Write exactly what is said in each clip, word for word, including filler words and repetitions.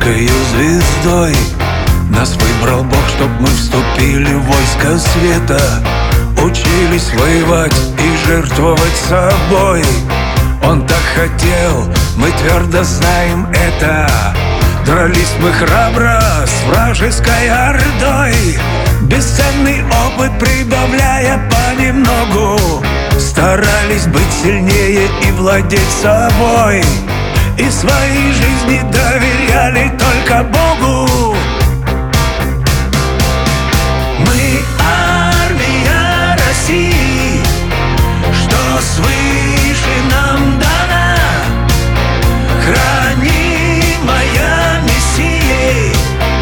яркою звездой. Нас выбрал Бог, чтоб мы вступили в войско света, учились воевать и жертвовать собой. Он так хотел, мы твердо знаем это. Дрались мы храбро с вражеской ордой, бесценный опыт прибавляя понемногу. Старались быть сильнее и владеть собой, и своей жизни доверяли только Богу. Мы армия России, что свыше нам дана, хранимая Мессией,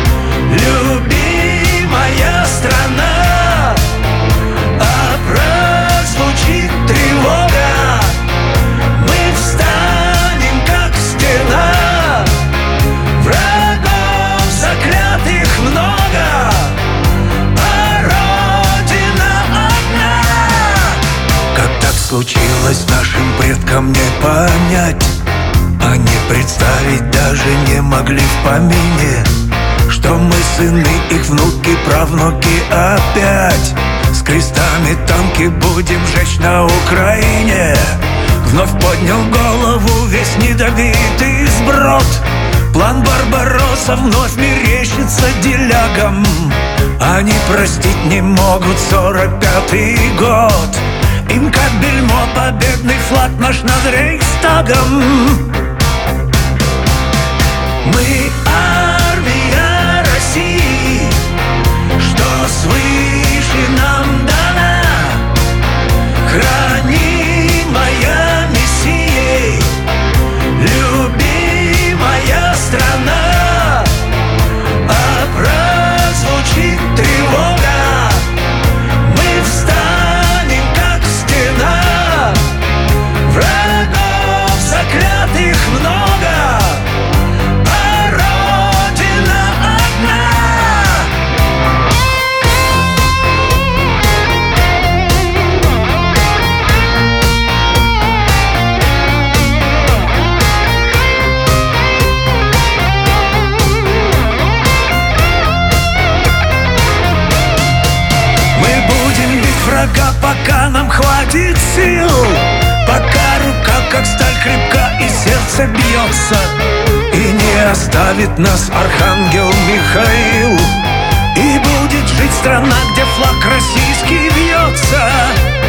любимая страна. А прозвучит тревога, мы встанем как стена. Врагов заклятых много, а Родина одна. Как так случилось, нашим предкам не понять. Они представить даже не могли в помине, что мы сыны, их внуки, правнуки опять с крестами танки будем жечь на Украине. Вновь поднял голову весь недобитый сброд. План Барбаросса вновь мерещится делягам. Они простить не могут сорок пятый год. Им как бельмо победный флаг наш над Рейхстагом. Мы армия России, что свыше нам дана, хранимая Мессией, любимая страна. А прозвучит тревога, мы встанем как стена. Врагов заклятых много, пока нам хватит сил, пока рука как сталь крепка и сердце бьется. И не оставит нас архангел Михаил, и будет жить страна, где флаг российский вьется.